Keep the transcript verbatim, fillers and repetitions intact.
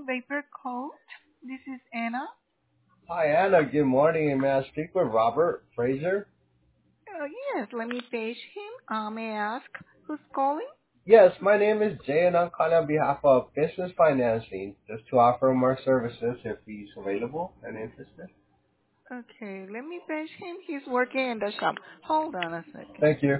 Vapor Coat. This is Anna. Hi, Anna. Good morning. May I speak with Robert Fraser? Uh, yes, let me page him. Uh, may I ask who's calling? Yes, my name is Jay, and I'm calling on behalf of Business Financing, just to offer more services if he's available and interested. Okay, let me page him. He's working in the shop. Hold on a second. Thank you.